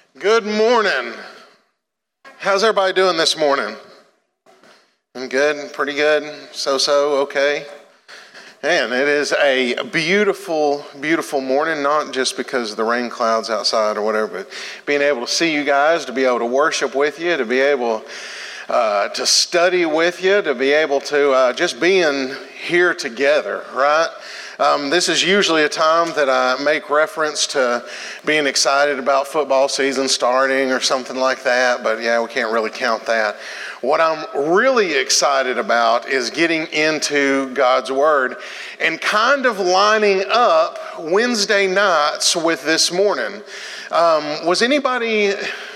Good morning. How's everybody doing this morning? I'm good, pretty good, so, okay. Man, it is a beautiful, beautiful morning, not just because of the rain clouds outside or whatever, but being able to see you guys, to be able to worship with you, to be able to study with you, to be able to just being here together, right? This is usually a time that I make reference to being excited about football season starting or something like that, but yeah, we can't really count that. What I'm really excited about is getting into God's Word and kind of lining up Wednesday nights with this morning. Was anybody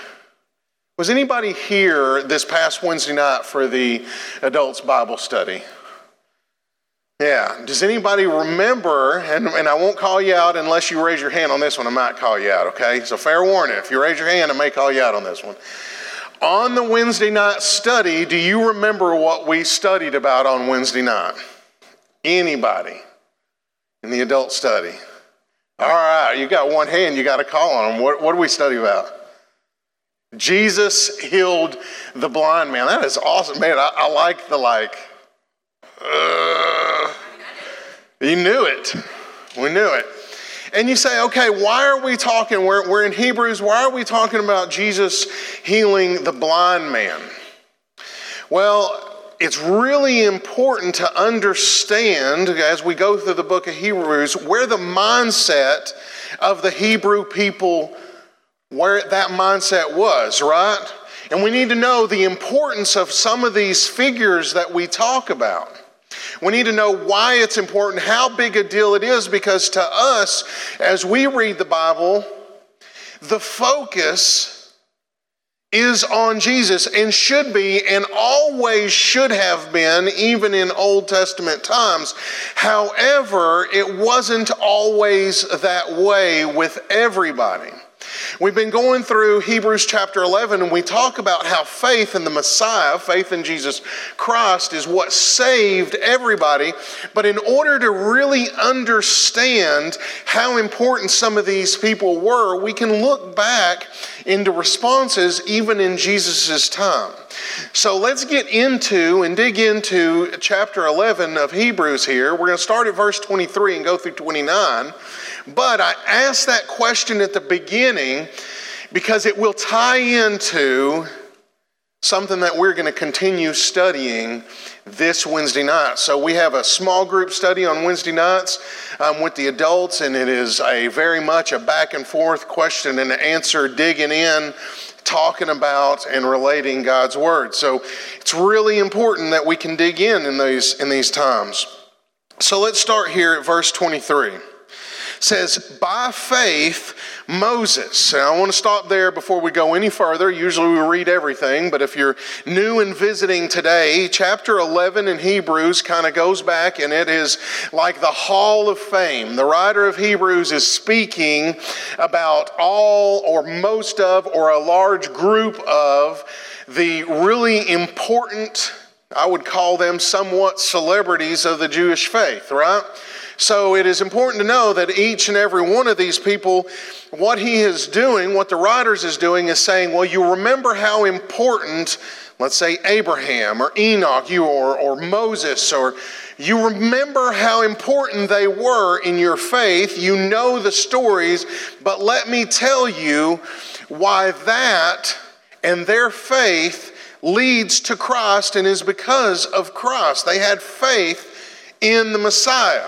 here this past Wednesday night for the adults Bible study? Yeah. Does anybody remember, and I won't call you out unless you raise your hand on this one, I might call you out, okay? So fair warning, if you raise your hand, I may call you out on this one. On the Wednesday night study, do you remember what we studied about on Wednesday night? Anybody in the adult study? All right, you got one hand, you got to call on them. What did we study about? Jesus healed the blind man. That is awesome, man. I like the you knew it. We knew it. And you say, okay, why are we talking? We're in Hebrews. Why are we talking about Jesus healing the blind man? Well, it's really important to understand, as we go through the book of Hebrews, where the mindset of the Hebrew people, where that mindset was, right? And we need to know the importance of some of these figures that we talk about. We need to know why it's important, how big a deal it is, because to us, as we read the Bible, the focus is on Jesus and should be and always should have been, even in Old Testament times. However, it wasn't always that way with everybody. We've been going through Hebrews chapter 11, and we talk about how faith in the Messiah, faith in Jesus Christ, is what saved everybody. But in order to really understand how important some of these people were, we can look back into responses even in Jesus' time. So let's get into and dig into chapter 11 of Hebrews here. We're going to start at verse 23 and go through 29. But I asked that question at the beginning because it will tie into something that we're going to continue studying this Wednesday night. So we have a small group study on Wednesday nights with the adults, and it is very much a back and forth question and answer, digging in, talking about and relating God's Word. So it's really important that we can dig in these times. So let's start here at verse 23. It says, by faith, Moses. And I want to stop there before we go any further. Usually we read everything, but if you're new and visiting today, chapter 11 in Hebrews kind of goes back, and it is like the Hall of Fame. The writer of Hebrews is speaking about all or most of or a large group of the really important, I would call them somewhat celebrities of the Jewish faith, right? So it is important to know that each and every one of these people, what he is doing, what the writers is doing is saying, well, you remember how important, let's say Abraham or Enoch, or Moses, or you remember how important they were in your faith. You know the stories, but let me tell you why that and their faith leads to Christ and is because of Christ. They had faith in the Messiah.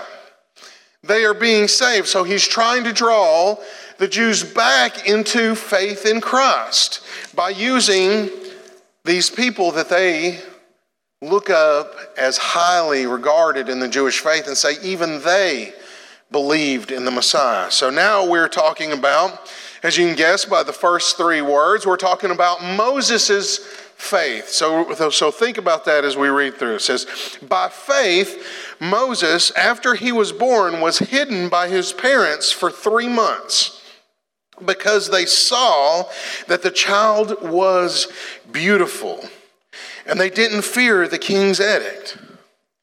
They are being saved. So he's trying to draw the Jews back into faith in Christ by using these people that they look up as highly regarded in the Jewish faith and say even they believed in the Messiah. So now we're talking about, as you can guess by the first three words, we're talking about Moses' faith. So think about that as we read through. It says, by faith, Moses, after he was born, was hidden by his parents for 3 months because they saw that the child was beautiful, and they didn't fear the king's edict.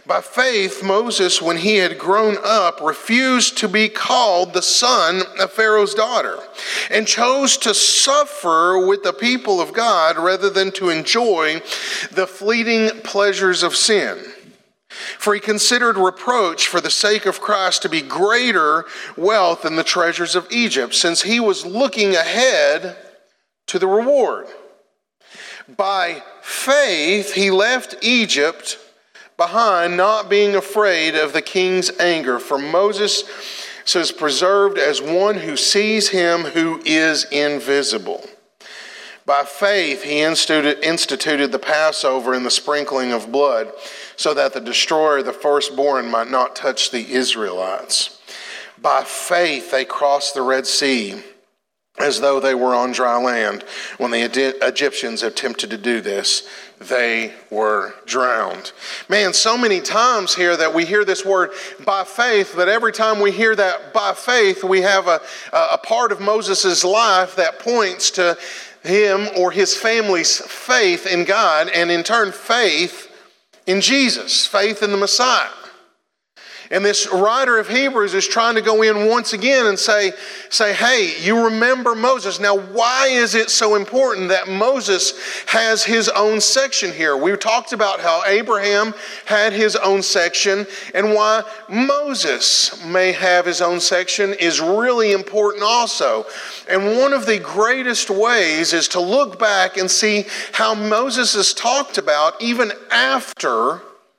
By faith, Moses, when he had grown up, refused to be called the son of Pharaoh's daughter, and chose to suffer with the people of God rather than to enjoy the fleeting pleasures of sin. For he considered reproach for the sake of Christ to be greater wealth than the treasures of Egypt, since he was looking ahead to the reward. By faith, he left Egypt behind, not being afraid of the king's anger. For Moses is preserved as one who sees him who is invisible. By faith, he instituted the Passover and the sprinkling of blood, so that the destroyer of the firstborn might not touch the Israelites. By faith, they crossed the Red Sea as though they were on dry land. When the Egyptians attempted to do this, they were drowned. Man, so many times here that we hear this word by faith, but every time we hear that by faith, we have a part of Moses' life that points to him or his family's faith in God, and in turn faith in Jesus, faith in the Messiah. And this writer of Hebrews is trying to go in once again and say, hey, you remember Moses. Now, why is it so important that Moses has his own section here? We talked about how Abraham had his own section, and why Moses may have his own section is really important also. And one of the greatest ways is to look back and see how Moses is talked about even after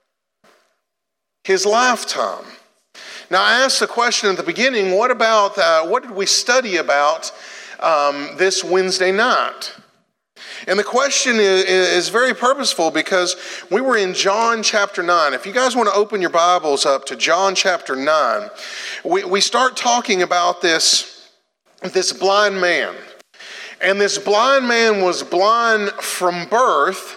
his lifetime. Now, I asked the question at the beginning, what did we study about this Wednesday night? And the question is very purposeful, because we were in John chapter 9. If you guys want to open your Bibles up to John chapter 9, we start talking about this blind man. And this blind man was blind from birth.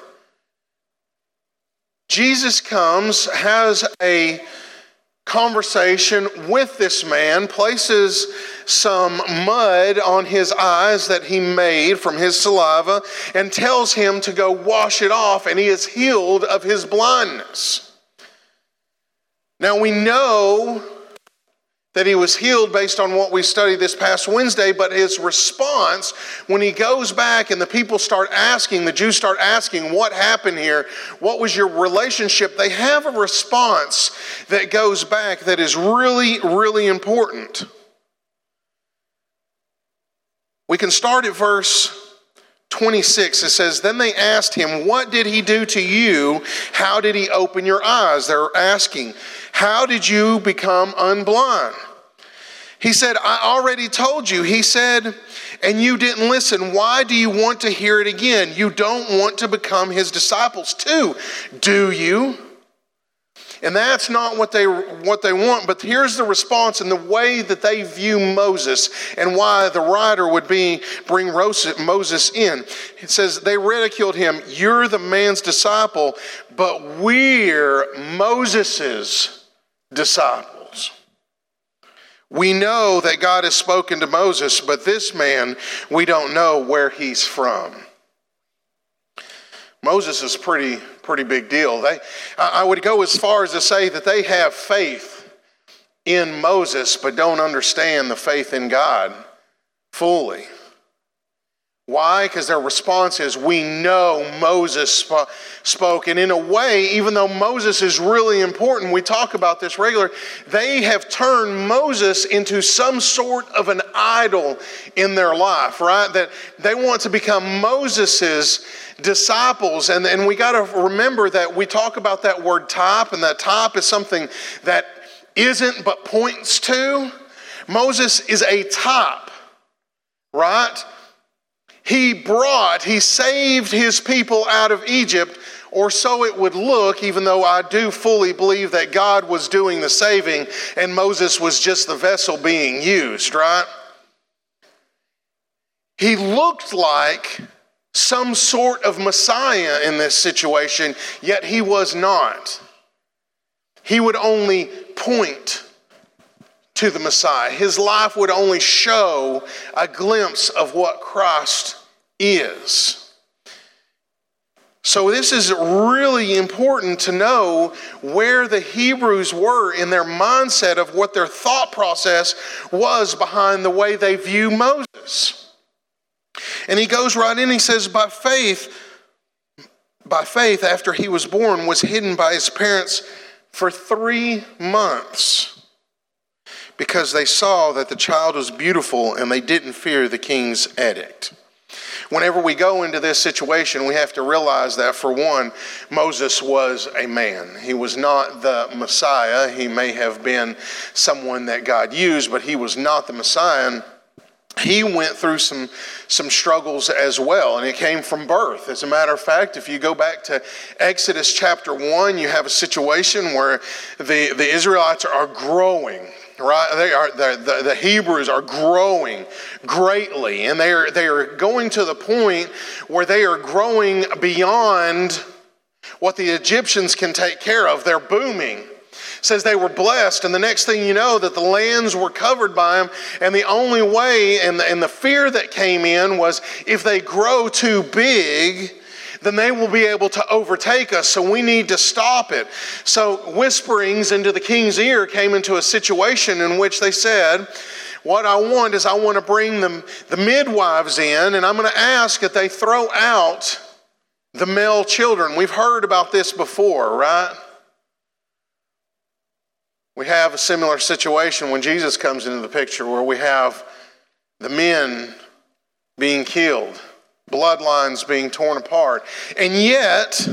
Jesus comes, has a conversation with this man, places some mud on his eyes that he made from his saliva, and tells him to go wash it off, and he is healed of his blindness. Now, we know that he was healed based on what we studied this past Wednesday, but his response when he goes back and the people start asking, the Jews start asking, what happened here? What was your relationship? They have a response that goes back that is really, really important. We can start at verse 26. It says, then they asked him, what did he do to you? How did he open your eyes? They're asking, how did you become unblind? He said, I already told you. He said, and you didn't listen. Why do you want to hear it again? You don't want to become his disciples too, do you? And that's not what they want. But here's the response and the way that they view Moses, and why the writer would bring Moses in. It says, they ridiculed him. You're the man's disciple, but we're Moses's disciples. We know that God has spoken to Moses, but this man, we don't know where he's from. Moses is pretty big deal. I would go as far as to say that they have faith in Moses, but don't understand the faith in God fully. Why? Because their response is, we know Moses spoke. And in a way, even though Moses is really important, we talk about this regularly, they have turned Moses into some sort of an idol in their life, right? That they want to become Moses's disciples. And we got to remember that we talk about that word type, and that type is something that isn't but points to. Moses is a type, right? He saved his people out of Egypt, or so it would look, even though I do fully believe that God was doing the saving and Moses was just the vessel being used, right? He looked like some sort of Messiah in this situation, yet he was not. He would only point to the Messiah. His life would only show a glimpse of what Christ is. So this is really important to know where the Hebrews were in their mindset of what their thought process was behind the way they view Moses. And he goes right in, he says, by faith, after he was born, was hidden by his parents for 3 months because they saw that the child was beautiful and they didn't fear the king's edict. Whenever we go into this situation, we have to realize that, for one, Moses was a man. He was not the Messiah. He may have been someone that God used, but he was not the Messiah. And he went through some struggles as well, and it came from birth. As a matter of fact, if you go back to Exodus chapter 1, you have a situation where the Israelites are growing. Right, the Hebrews are growing greatly, and they are going to the point where they are growing beyond what the Egyptians can take care of. They're booming. It says they were blessed, and the next thing you know, that the lands were covered by them, and the only way, and the fear that came in was, if they grow too big, then they will be able to overtake us, so we need to stop it. So whisperings into the king's ear came into a situation in which they said, what I want is I want to bring the midwives in, and I'm going to ask that they throw out the male children. We've heard about this before, right? We have a similar situation when Jesus comes into the picture, where we have the men being killed, bloodlines being torn apart. And yet,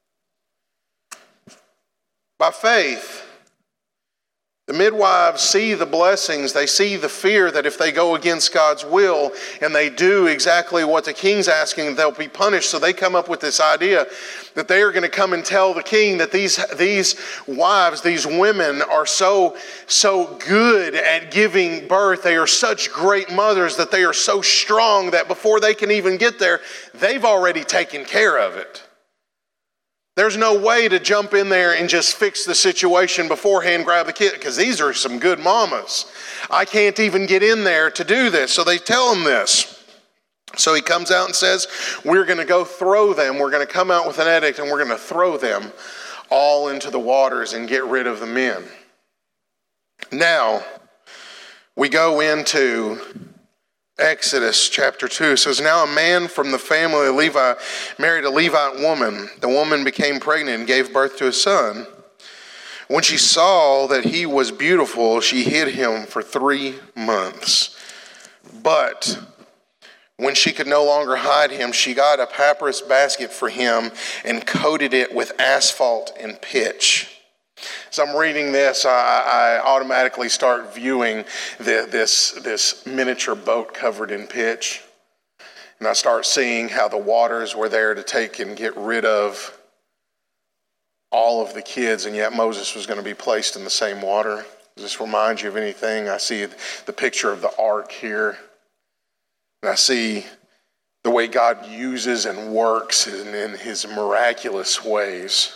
by faith, the midwives see the blessings. They see the fear that if they go against God's will and they do exactly what the king's asking, they'll be punished. So they come up with this idea that they are going to come and tell the king that these wives, these women, are so good at giving birth. They are such great mothers, that they are so strong that before they can even get there, they've already taken care of it. There's no way to jump in there and just fix the situation beforehand, grab the kid, because these are some good mamas. I can't even get in there to do this. So they tell him this. So he comes out and says, we're going to go throw them. We're going to come out with an edict, and we're going to throw them all into the waters and get rid of the men. Now, we go into Exodus chapter 2. It says, now a man from the family of Levi married a Levite woman. The woman became pregnant and gave birth to a son. When she saw that he was beautiful, she hid him for 3 months. But when she could no longer hide him, she got a papyrus basket for him and coated it with asphalt and pitch. As I'm reading this, I automatically start viewing this miniature boat covered in pitch. And I start seeing how the waters were there to take and get rid of all of the kids, and yet Moses was going to be placed in the same water. Does this remind you of anything? I see the picture of the ark here. And I see the way God uses and works in his miraculous ways.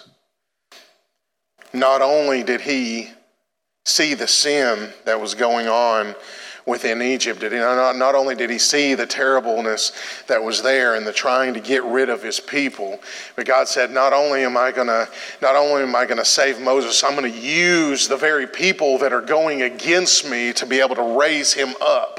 Not only did he see the sin that was going on within Egypt, not only did he see the terribleness that was there and the trying to get rid of his people, but God said, not only am I going to save Moses, I'm going to use the very people that are going against me to be able to raise him up.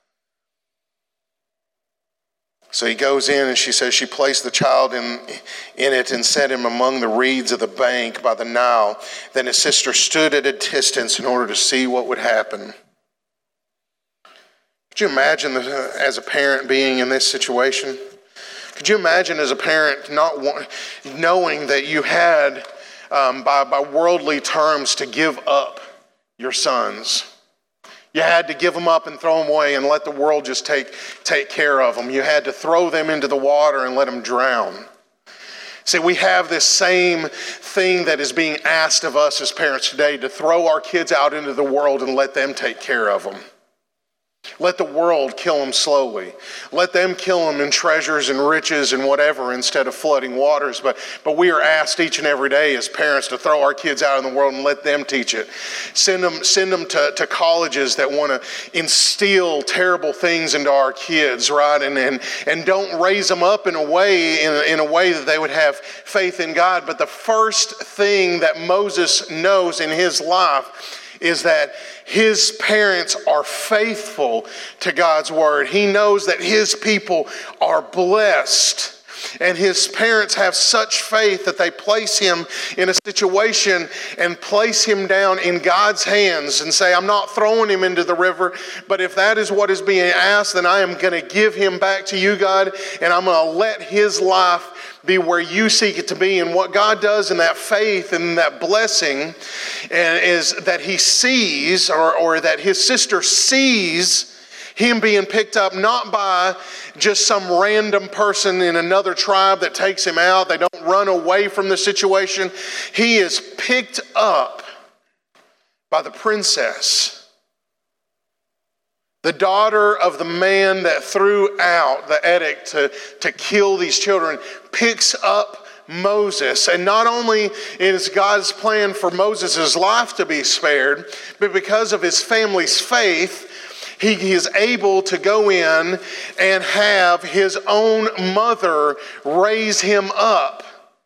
So he goes in, and she says she placed the child in it and set him among the reeds of the bank by the Nile. Then his sister stood at a distance in order to see what would happen. Could you imagine as a parent being in this situation? Could you imagine as a parent knowing that you had, by worldly terms, to give up your sons? You had to give them up and throw them away and let the world just take care of them. You had to throw them into the water and let them drown. See, we have this same thing that is being asked of us as parents today, to throw our kids out into the world and let them take care of them. Let the world kill them slowly. Let them kill them in treasures and riches and whatever instead of flooding waters. But we are asked each and every day as parents to throw our kids out in the world and let them teach it. Send them to colleges that want to instill terrible things into our kids, right? And don't raise them up in a way that they would have faith in God. But the first thing that Moses knows in his life is that his parents are faithful to God's word. He knows that his people are blessed. And his parents have such faith that they place him in a situation and place him down in God's hands and say, I'm not throwing him into the river, but if that is what is being asked, then I am going to give him back to you, God, and I'm going to let his life be where you seek it to be. And what God does in that faith and that blessing is that he sees, or that his sister sees him being picked up not by just some random person in another tribe that takes him out. They don't run away from the situation. He is picked up by the princess, the daughter of the man that threw out the edict to kill these children, picks up Moses. And not only is God's plan for Moses' life to be spared, but because of his family's faith, he is able to go in and have his own mother raise him up.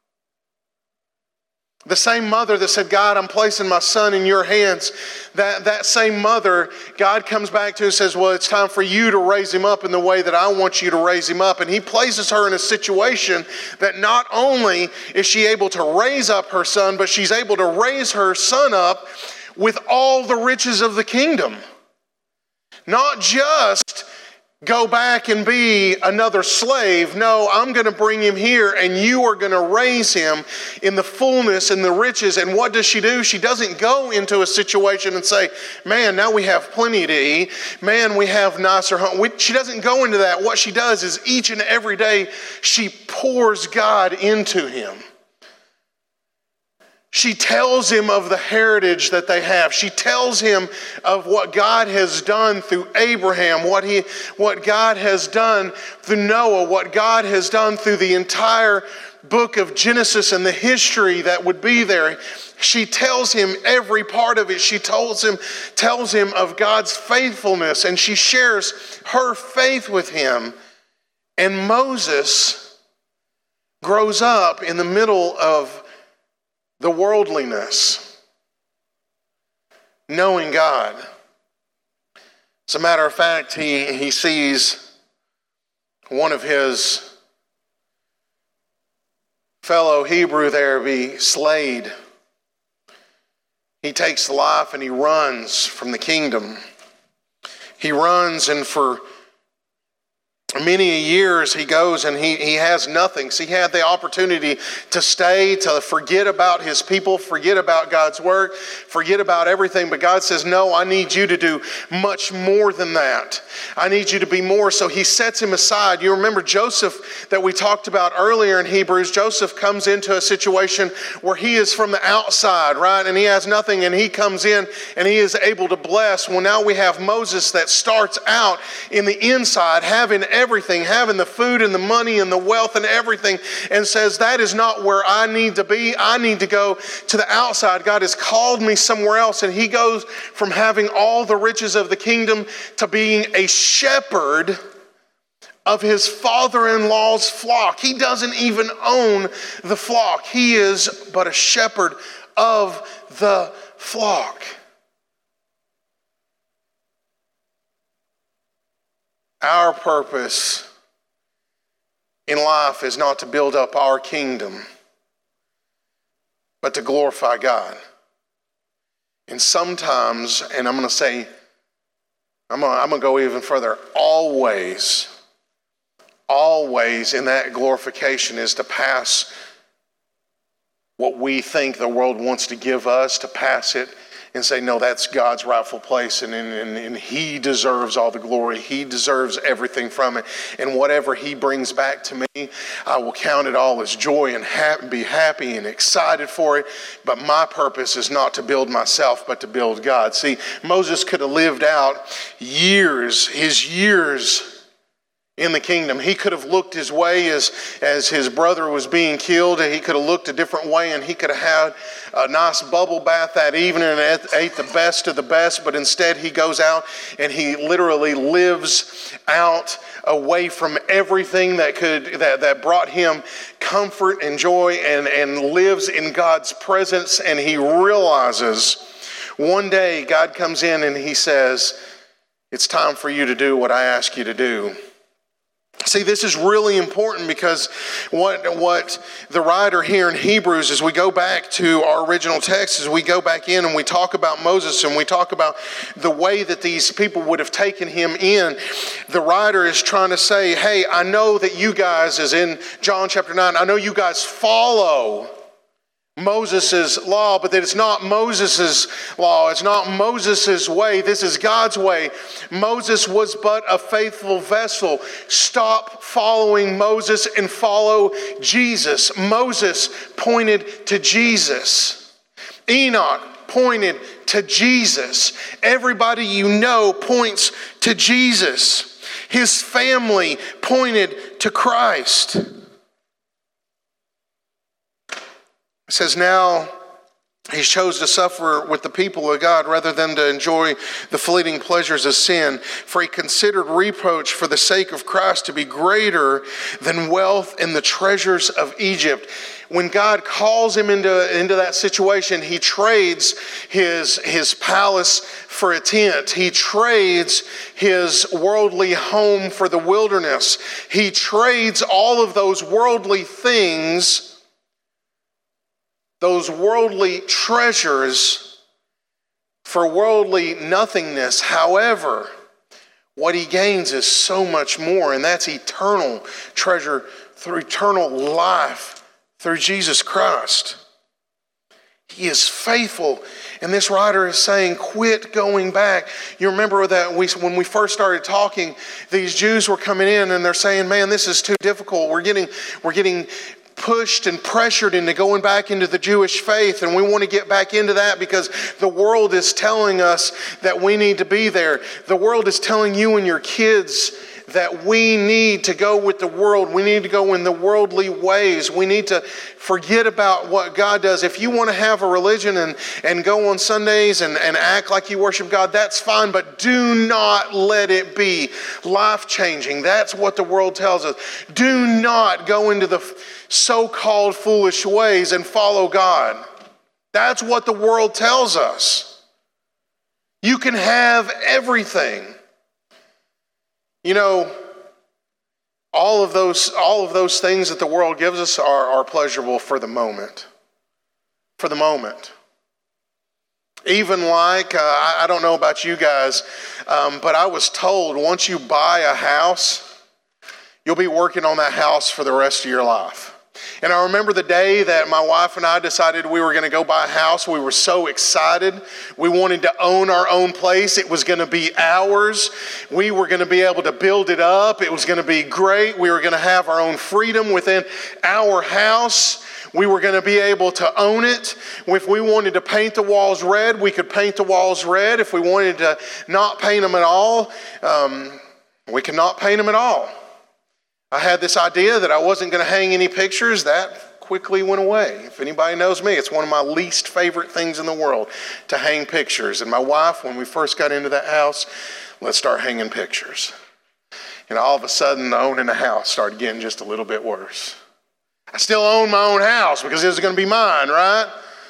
The same mother that said, God, I'm placing my son in your hands. That same mother, God comes back to and says, well, it's time for you to raise him up in the way that I want you to raise him up. And he places her in a situation that not only is she able to raise up her son, but she's able to raise her son up with all the riches of the kingdom. Not just go back and be another slave. No, I'm going to bring him here and you are going to raise him in the fullness and the riches. And what does she do? She doesn't go into a situation and say, man, now we have plenty to eat. Man, we have nicer home. She doesn't go into that. What she does is each and every day she pours God into him. She tells him of the heritage that they have. She tells him of what God has done through Abraham, what God has done through Noah, what God has done through the entire book of Genesis and the history that would be there. She tells him every part of it. She tells him of God's faithfulness, and she shares her faith with him. And Moses grows up in the middle of the worldliness, knowing God. As a matter of fact, he sees one of his fellow Hebrew there be slayed. He takes life and he runs from the kingdom. He runs, and for many years he goes and he has nothing. So he had the opportunity to stay, to forget about his people, forget about God's work, forget about everything. But God says, no, I need you to do much more than that. I need you to be more. So he sets him aside. You remember Joseph that we talked about earlier in Hebrews. Joseph comes into a situation where he is from the outside, right? And he has nothing, and he comes in and he is able to bless. Well, now we have Moses that starts out in the inside, having everything, having the food and the money and the wealth and everything, and says, that is not where I need to be. I need to go to the outside. God has called me somewhere else. And he goes from having all the riches of the kingdom to being a shepherd of his father-in-law's flock. He doesn't even own the flock. He is but a shepherd of the flock. Our purpose in life is not to build up our kingdom, but to glorify God. And sometimes, and I'm going to go even further, always in that glorification is to pass what we think the world wants to give us, to pass it and say, no, that's God's rightful place, and He deserves all the glory. He deserves everything from it. And whatever He brings back to me, I will count it all as joy and be happy and excited for it. But my purpose is not to build myself, but to build God. See, Moses could have lived out his years in the kingdom. He could have looked his way as his brother was being killed. He could have looked a different way, and he could have had a nice bubble bath that evening and ate the best of the best. But instead, he goes out and he literally lives out away from everything that brought him comfort and joy, and lives in God's presence. And he realizes one day God comes in and He says, it's time for you to do what I ask you to do. See, this is really important, because what the writer here in Hebrews, as we go back to our original text, as we go back in and we talk about Moses and we talk about the way that these people would have taken him in, the writer is trying to say, hey, I know that you guys, as in John chapter 9, I know you guys follow Moses' law, but that it's not Moses' law. It's not Moses' way. This is God's way. Moses was but a faithful vessel. Stop following Moses and follow Jesus. Moses pointed to Jesus. Enoch pointed to Jesus. Everybody you know points to Jesus. His family pointed to Christ. It says, now He chose to suffer with the people of God rather than to enjoy the fleeting pleasures of sin. For He considered reproach for the sake of Christ to be greater than wealth and the treasures of Egypt. When God calls him into that situation, he trades his palace for a tent. He trades his worldly home for the wilderness. He trades all of those worldly things, those worldly treasures, for worldly nothingness. However, what he gains is so much more, and that's eternal treasure through eternal life through Jesus Christ. He is faithful. And this writer is saying, quit going back. You remember that when we first started talking, these Jews were coming in and they're saying, man, this is too difficult. We're getting pushed and pressured into going back into the Jewish faith, and we want to get back into that because the world is telling us that we need to be there. The world is telling you and your kids that we need to go with the world. We need to go in the worldly ways. We need to forget about what God does. If you want to have a religion and go on Sundays and act like you worship God, that's fine, but do not let it be life-changing. That's what the world tells us. Do not go into the so-called foolish ways and follow God. That's what the world tells us. You can have everything. You know, all of those things that the world gives us are pleasurable for the moment. For the moment. Even like, I don't know about you guys, but I was told once you buy a house, you'll be working on that house for the rest of your life. And I remember the day that my wife and I decided we were going to go buy a house. We were so excited. We wanted to own our own place. It was going to be ours. We were going to be able to build it up. It was going to be great. We were going to have our own freedom within our house. We were going to be able to own it. If we wanted to paint the walls red, we could paint the walls red. If we wanted to not paint them at all, we could not paint them at all. I had this idea that I wasn't going to hang any pictures. That quickly went away. If anybody knows me, it's one of my least favorite things in the world to hang pictures. And my wife, when we first got into that house, let's start hanging pictures. And all of a sudden, owning a house started getting just a little bit worse. I still own my own house because it was going to be mine, right?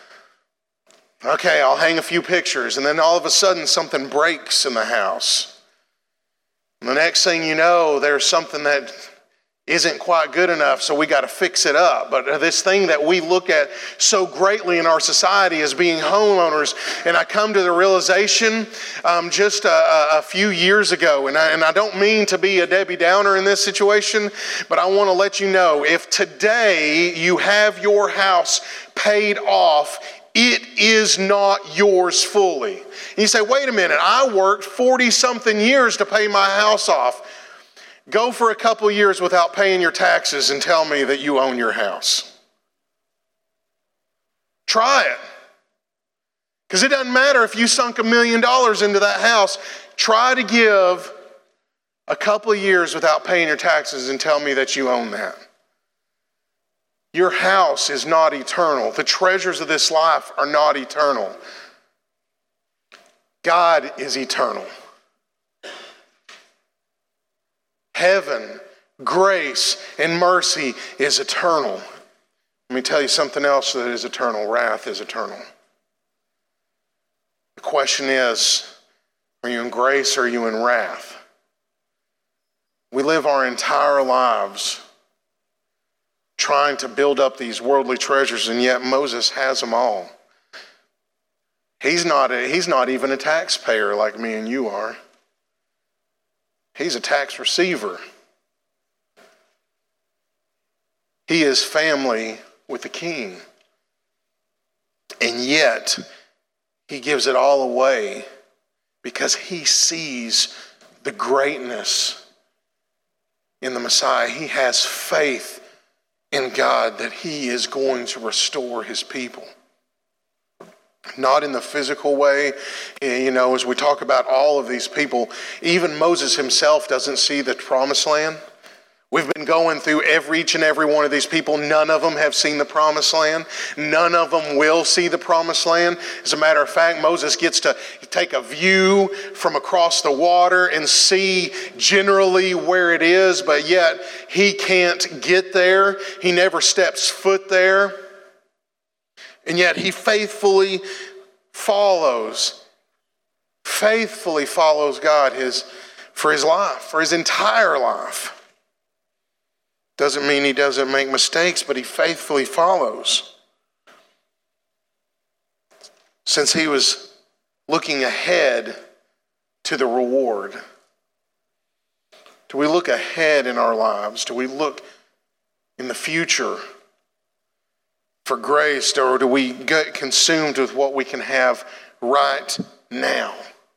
Okay, I'll hang a few pictures. And then all of a sudden, something breaks in the house. And the next thing you know, there's something that isn't quite good enough, so we got to fix it up. But this thing that we look at so greatly in our society as being homeowners, and I come to the realization just a few years ago, and I don't mean to be a Debbie Downer in this situation, but I want to let you know, if today you have your house paid off it is not yours fully. And you say, wait a minute, I worked 40-something years to pay my house off. Go for a couple of years without paying your taxes and tell me that you own your house. Try it. Because it doesn't matter if you sunk $1 million into that house. Try to give a couple of years without paying your taxes and tell me that you own that. Your house is not eternal. The treasures of this life are not eternal. God is eternal. Heaven, grace, and mercy is eternal. Let me tell you something else that is eternal. Wrath is eternal. The question is, are you in grace or are you in wrath? We live our entire lives trying to build up these worldly treasures, and yet Moses has them all. He's not even a taxpayer like me and you are. He's a tax receiver. He is family with the king. And yet, he gives it all away because he sees the greatness in the Messiah. He has faith in God that he is going to restore his people. Not in the physical way. As we talk about all of these people, even Moses himself doesn't see the promised land. We've been going through each and every one of these people. None of them have seen the promised land. None of them will see the promised land. As a matter of fact, Moses gets to take a view from across the water and see generally where it is, but yet he can't get there. He never steps foot there. And yet he faithfully follows God for his life, for his entire life. Doesn't mean he doesn't make mistakes, but he faithfully follows. Since he was looking ahead to the reward. Do we look ahead in our lives? Do we look in the future for grace, or do we get consumed with what we can have right now?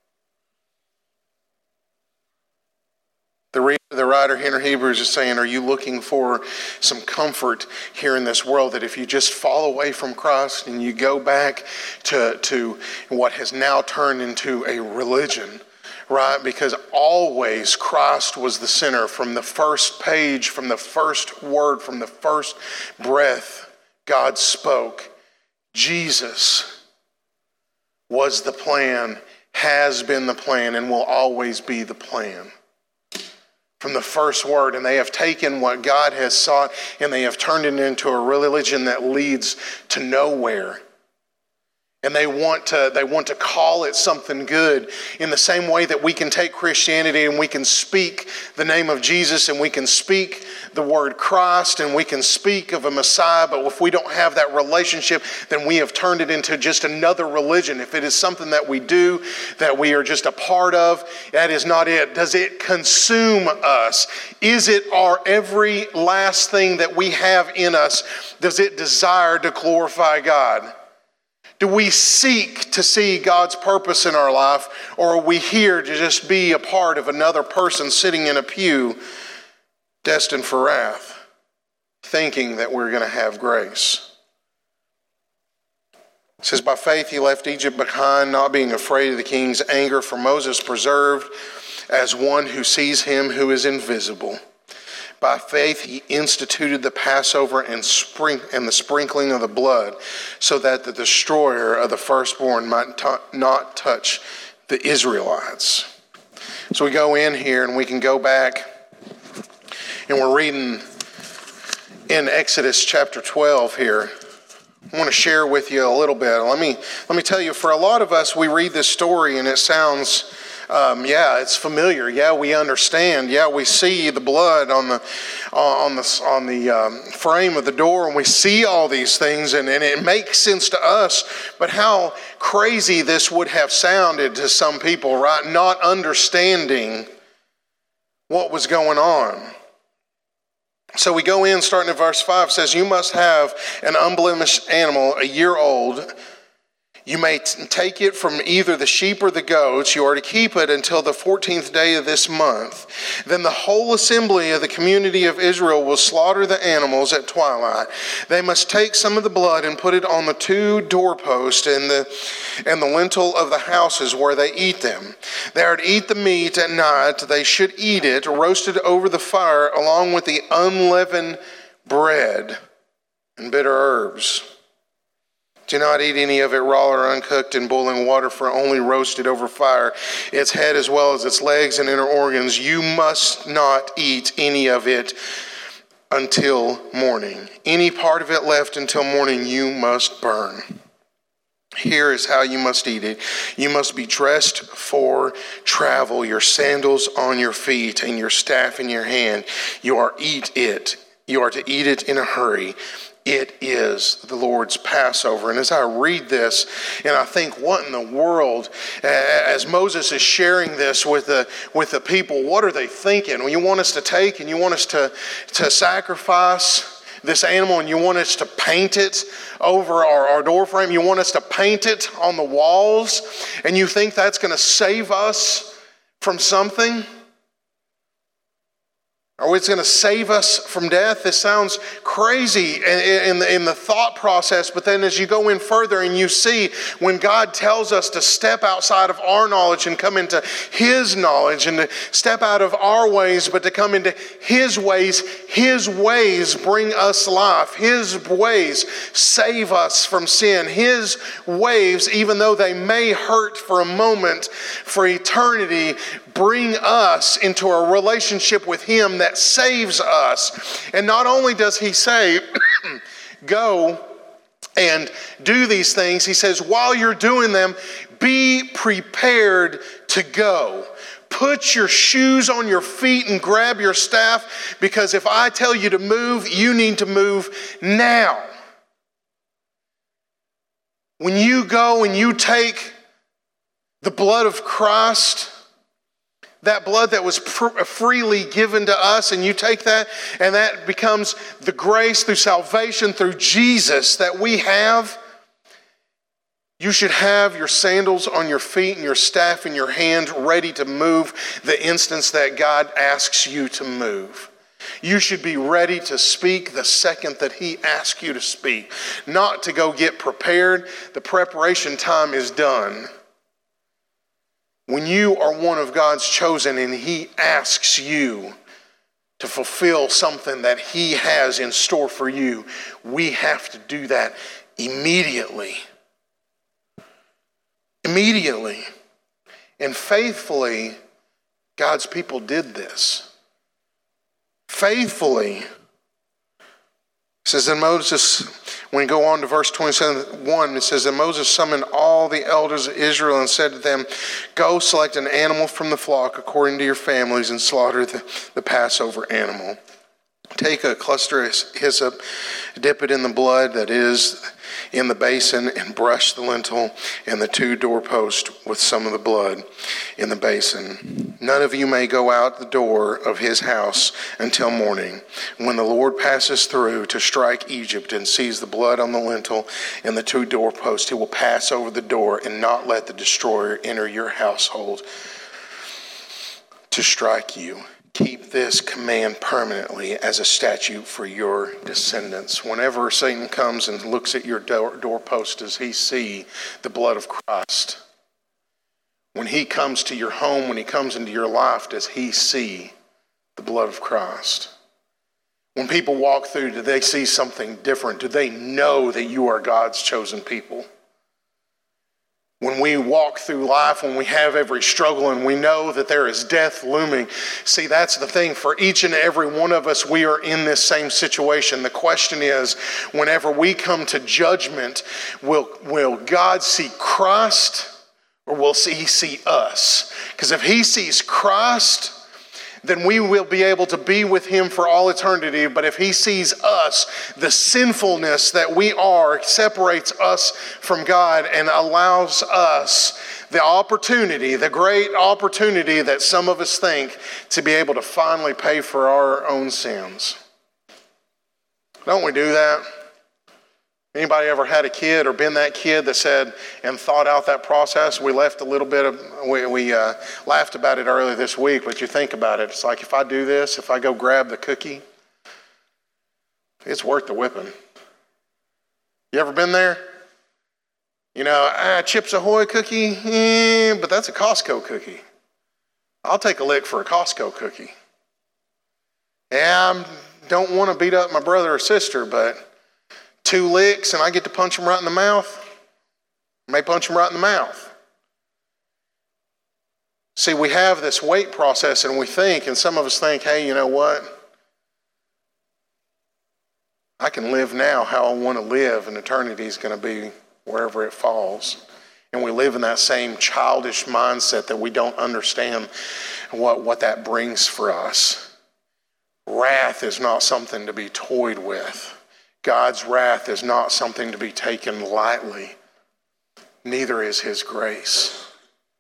The writer here in Hebrews is saying, are you looking for some comfort here in this world that if you just fall away from Christ and you go back to what has now turned into a religion, right? Because always Christ was the center from the first page, from the first word, from the first breath God spoke. Jesus was the plan, has been the plan, and will always be the plan. From the first word, and they have taken what God has sought and they have turned it into a religion that leads to nowhere. And they want to call it something good in the same way that we can take Christianity and we can speak the name of Jesus and we can speak the word Christ and we can speak of a Messiah, but if we don't have that relationship, then we have turned it into just another religion. If it is something that we do, that we are just a part of, that is not it. Does it consume us? Is it our every last thing that we have in us? Does it desire to glorify God? Do we seek to see God's purpose in our life, or are we here to just be a part of another person sitting in a pew destined for wrath, thinking that we're going to have grace? It says, by faith he left Egypt behind, not being afraid of the king's anger, for Moses preserved as one who sees him who is invisible. By faith he instituted the Passover and the sprinkling of the blood, so that the destroyer of the firstborn might not touch the Israelites. So we go in here and we can go back, and we're reading in Exodus chapter 12 here. I want to share with you a little bit. Let me tell you, for a lot of us, we read this story and it sounds, it's familiar. Yeah, we understand. Yeah, we see the blood on the frame of the door, and we see all these things, and it makes sense to us. But how crazy this would have sounded to some people, right? Not understanding what was going on. So we go in, starting at verse 5, says, you must have an unblemished animal, a year old, You may take it from either the sheep or the goats. You are to keep it until the 14th day of this month. Then the whole assembly of the community of Israel will slaughter the animals at twilight. They must take some of the blood and put it on the 2 doorposts and the lintel of the houses where they eat them. They are to eat the meat at night. They should eat it roasted over the fire along with the unleavened bread and bitter herbs. Do not eat any of it raw or uncooked in boiling water, for only roasted over fire, its head as well as its legs and inner organs. You must not eat any of it until morning. Any part of it left until morning you must burn. Here is how you must eat it. You must be dressed for travel, your sandals on your feet and your staff in your hand. You are to eat it in a hurry. It is the Lord's Passover. And as I read this, and I think, what in the world, as Moses is sharing this with the people, what are they thinking? Well, you want us to take and you want us to sacrifice this animal, and you want us to paint it over our door frame. You want us to paint it on the walls, and you think that's going to save us from something? Or it's going to save us from death? This sounds crazy in the thought process, but then as you go in further and you see when God tells us to step outside of our knowledge and come into His knowledge, and to step out of our ways but to come into His ways bring us life. His ways save us from sin. His ways, even though they may hurt for a moment, for eternity, bring us into a relationship with Him that saves us. And not only does He say, go and do these things, He says, while you're doing them, be prepared to go. Put your shoes on your feet and grab your staff, because if I tell you to move, you need to move now. When you go and you take the blood of Christ, that blood that was freely given to us, and you take that, and that becomes the grace through salvation through Jesus that we have. You should have your sandals on your feet and your staff in your hand, ready to move the instance that God asks you to move. You should be ready to speak the second that He asks you to speak, not to go get prepared. The preparation time is done. When you are one of God's chosen and He asks you to fulfill something that He has in store for you, we have to do that immediately. Immediately. And faithfully, God's people did this. Faithfully. It says, then Moses, when you go on to verse 27:1, it says, then Moses summoned all the elders of Israel and said to them, go select an animal from the flock according to your families and slaughter the Passover animal. Take a cluster of hyssop, dip it in the blood that is in the basin, and brush the lintel and the 2 doorposts with some of the blood in the basin. None of you may go out the door of his house until morning. When the Lord passes through to strike Egypt and sees the blood on the lintel and the 2 doorposts, He will pass over the door and not let the destroyer enter your household to strike you. Keep this command permanently as a statute for your descendants. Whenever Satan comes and looks at your doorpost, does he see the blood of Christ? When he comes to your home, when he comes into your life, does he see the blood of Christ? When people walk through, do they see something different? Do they know that you are God's chosen people? When we walk through life, when we have every struggle and we know that there is death looming, see, that's the thing. For each and every one of us, we are in this same situation. The question is, whenever we come to judgment, will God see Christ or will He see us? Because if He sees Christ, then we will be able to be with Him for all eternity. But if He sees us, the sinfulness that we are separates us from God and allows us the opportunity, the great opportunity that some of us think, to be able to finally pay for our own sins. Don't we do that? Anybody ever had a kid or been that kid that said and thought out that process? We laughed about it earlier this week, but you think about it. It's like, if I do this, if I go grab the cookie, it's worth the whipping. You ever been there? You know, Chips Ahoy cookie, but that's a Costco cookie. I'll take a lick for a Costco cookie. Yeah, I don't want to beat up my brother or sister, but 2 licks and I get to punch them right in the mouth. I may punch them right in the mouth. See, we have this weight process and we think, and some of us think, hey, you know what? I can live now how I want to live, and eternity is going to be wherever it falls. And we live in that same childish mindset that we don't understand what that brings for us. Wrath is not something to be toyed with. God's wrath is not something to be taken lightly. Neither is his grace.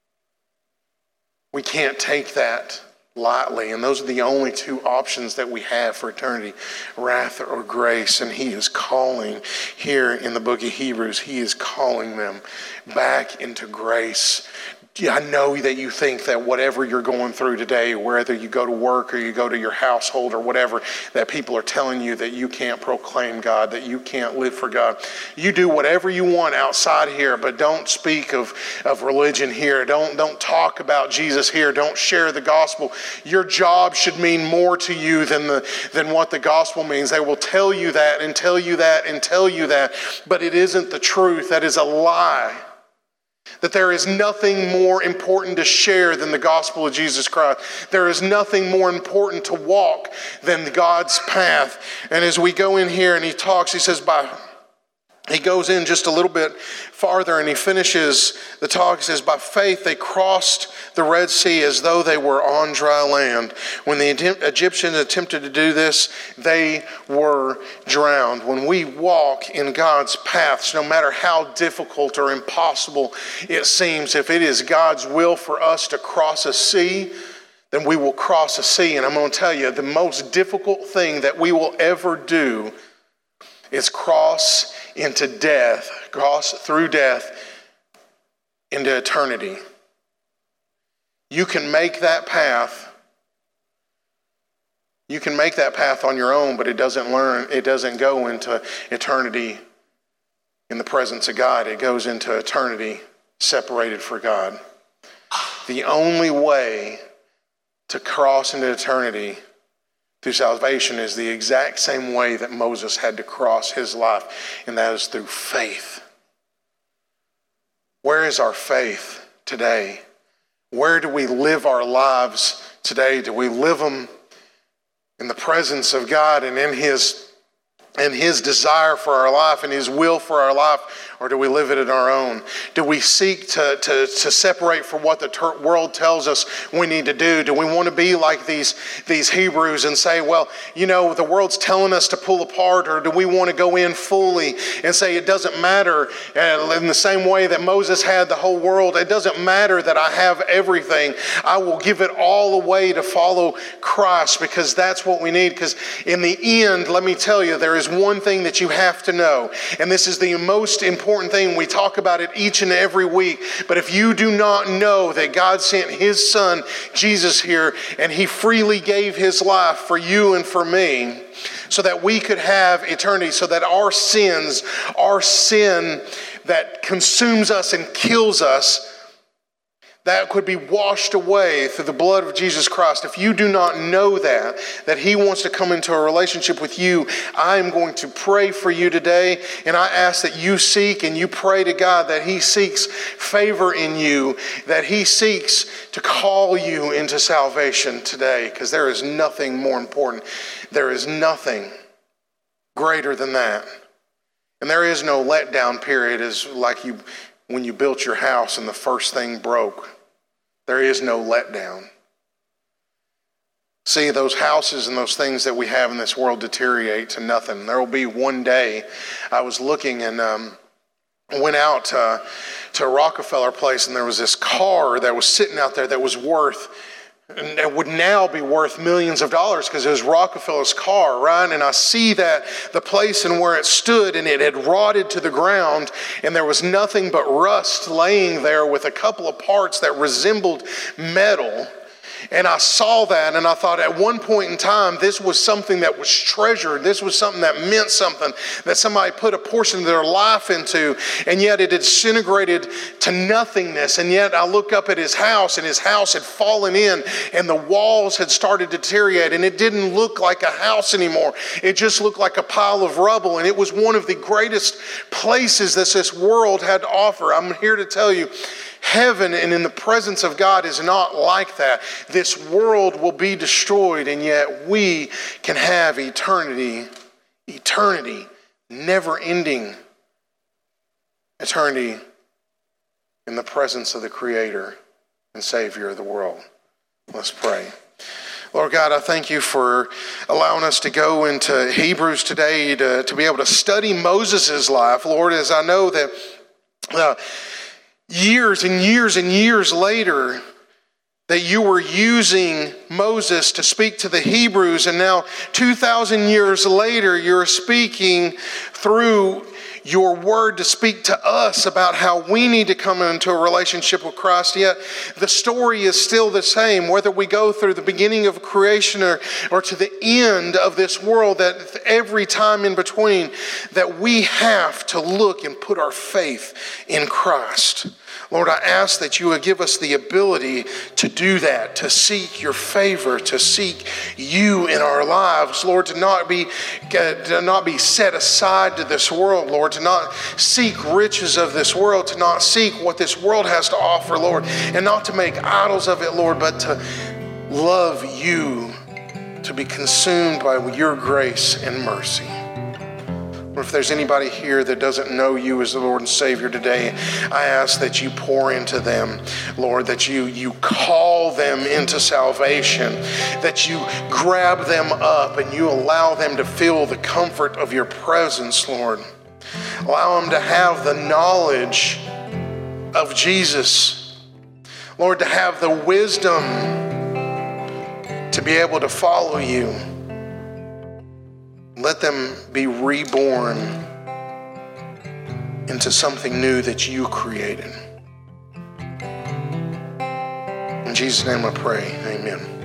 We can't take that lightly, and those are the only 2 options that we have for eternity, wrath or grace. And he is calling here in the book of Hebrews, he is calling them back into grace. I know that you think that whatever you're going through today, whether you go to work or you go to your household or whatever, that people are telling you that you can't proclaim God, that you can't live for God. You do whatever you want outside here, but don't speak of religion here. Don't talk about Jesus here. Don't share the gospel. Your job should mean more to you than what the gospel means. They will tell you that and tell you that and tell you that, but it isn't the truth. That is a lie. That there is nothing more important to share than the gospel of Jesus Christ. There is nothing more important to walk than God's path. And as we go in here and he talks, he says, he goes in just a little bit farther and he finishes the talk. He says, by faith they crossed the Red Sea as though they were on dry land. When the Egyptians attempted to do this, they were drowned. When we walk in God's paths, no matter how difficult or impossible it seems, if it is God's will for us to cross a sea, then we will cross a sea. And I'm going to tell you, the most difficult thing that we will ever do is cross through death into eternity. You can make that path. You can make that path on your own, but it doesn't go into eternity in the presence of God. It goes into eternity separated for God. The only way to cross into eternity through salvation is the exact same way that Moses had to cross his life, and that is through faith. Where is our faith today? Where do we live our lives today? Do we live them in the presence of God and in His desire for our life and His will for our life? Or do we live it in our own? Do we seek to separate from what the world tells us we need to do? Do we want to be like these Hebrews and say, well, you know, the world's telling us to pull apart? Or do we want to go in fully and say it doesn't matter, in the same way that Moses had the whole world, it doesn't matter that I have everything. I will give it all away to follow Christ, because that's what we need. Because in the end, let me tell you, there is one thing that you have to know, and this is the most important thing. We talk about it each and every week. But if you do not know that God sent His Son, Jesus, here, and He freely gave His life for you and for me, so that we could have eternity, so that our sin that consumes us and kills us, that could be washed away through the blood of Jesus Christ. If you do not know that He wants to come into a relationship with you, I am going to pray for you today. And I ask that you seek and you pray to God that He seeks favor in you, that He seeks to call you into salvation today. Because there is nothing more important. There is nothing greater than that. And there is no letdown period, as like when you built your house and the first thing broke. There is no letdown. See, those houses and those things that we have in this world deteriorate to nothing. There will be one day, I was looking and went out to Rockefeller Place, and there was this car that was sitting out there that was worth and it would now be worth millions of dollars because it was Rockefeller's car, right? And I see that the place and where it stood, and it had rotted to the ground, and there was nothing but rust laying there with a couple of parts that resembled metal. And I saw that, and I thought at one point in time, this was something that was treasured. This was something that meant something, that somebody put a portion of their life into, and yet it had disintegrated to nothingness. And yet I look up at his house, and his house had fallen in, and the walls had started to deteriorate, and it didn't look like a house anymore. It just looked like a pile of rubble, and it was one of the greatest places that this world had to offer. I'm here to tell you, heaven and in the presence of God is not like that. This world will be destroyed, and yet we can have eternity, never-ending eternity in the presence of the Creator and Savior of the world. Let's pray. Lord God, I thank you for allowing us to go into Hebrews today to be able to study Moses' life. Lord, as I know that years and years and years later, that you were using Moses to speak to the Hebrews, and now 2,000 years later, you're speaking through your word to speak to us about how we need to come into a relationship with Christ. Yet the story is still the same, whether we go through the beginning of creation or to the end of this world, that every time in between, that we have to look and put our faith in Christ. Lord, I ask that you would give us the ability to do that, to seek your favor, to seek you in our lives. Lord, to not be set aside to this world, Lord, to not seek riches of this world, to not seek what this world has to offer, Lord, and not to make idols of it, Lord, but to love you, to be consumed by your grace and mercy. Or if there's anybody here that doesn't know you as the Lord and Savior today, I ask that you pour into them, Lord, that you call them into salvation, that you grab them up and you allow them to feel the comfort of your presence, Lord. Allow them to have the knowledge of Jesus. Lord, to have the wisdom to be able to follow you. Let them be reborn into something new that you created. In Jesus' name I pray, amen.